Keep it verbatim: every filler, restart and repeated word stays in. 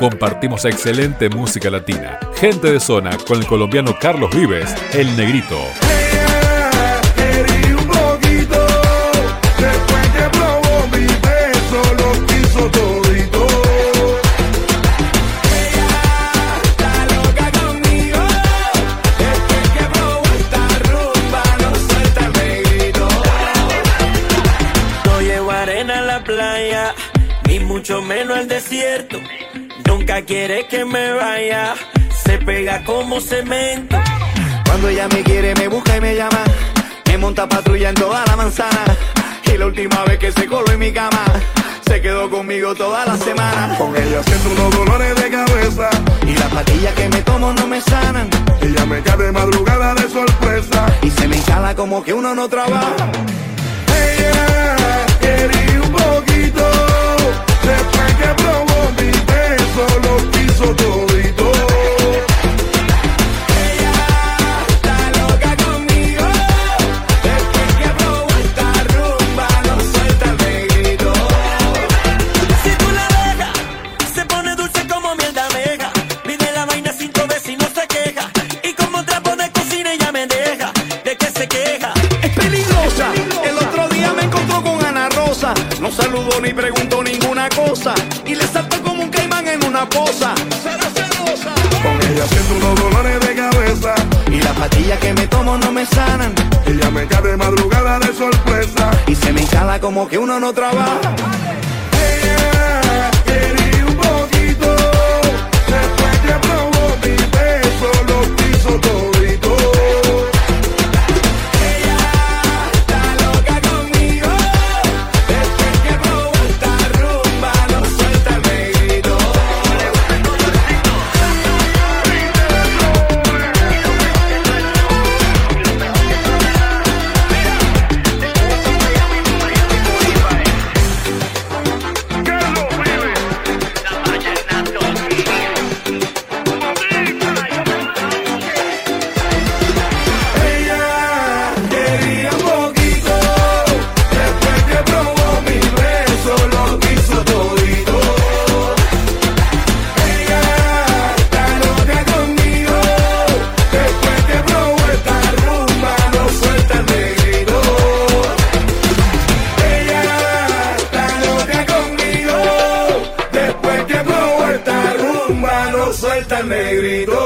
Compartimos excelente música latina. Gente de zona con el colombiano Carlos Vives, El Negrito. Ella quería un poquito, después que probó mi beso lo quiso todito. Ella está loca conmigo, después que probó esta rumba no suelta el negrito. No llevo arena en la playa, ni mucho menos el desierto. Nunca quiere que me vaya, se pega como cemento. Cuando ella me quiere me busca y me llama, me monta patrulla en toda la manzana. Y la última vez que se coló en mi cama, se quedó conmigo toda la semana. Con ella siento unos dolores de cabeza y las pastillas que me tomo no me sanan. Ella me cae de madrugada de sorpresa y se me instala como que uno no trabaja. Ella quería un poquito, después que probó mi beso lo quiso todito. Ella está loca conmigo, después que probó esta rumba no suelta el negrito. Si tú la dejas, se pone dulce como miel de abeja. Pide la vaina cinco veces y no se queja. Y como trapo de cocina ella me deja, de que se queja. Es peligrosa, el otro día me encontró con Ana Rosa. No saludó ni preguntó ninguna cosa y le saltó como un caimán en una poza. Con ella siento unos dolores de cabeza y las pastillas que me tomo no me sanan. Ella me cae de madrugada de sorpresa y se me instala como que uno no trabaja. Ella quería un poquito, después que probó mi beso lo quiso todito. Ella está loca conmigo, después que probó esta rumba no suelta el negrito. Suelta el negrito.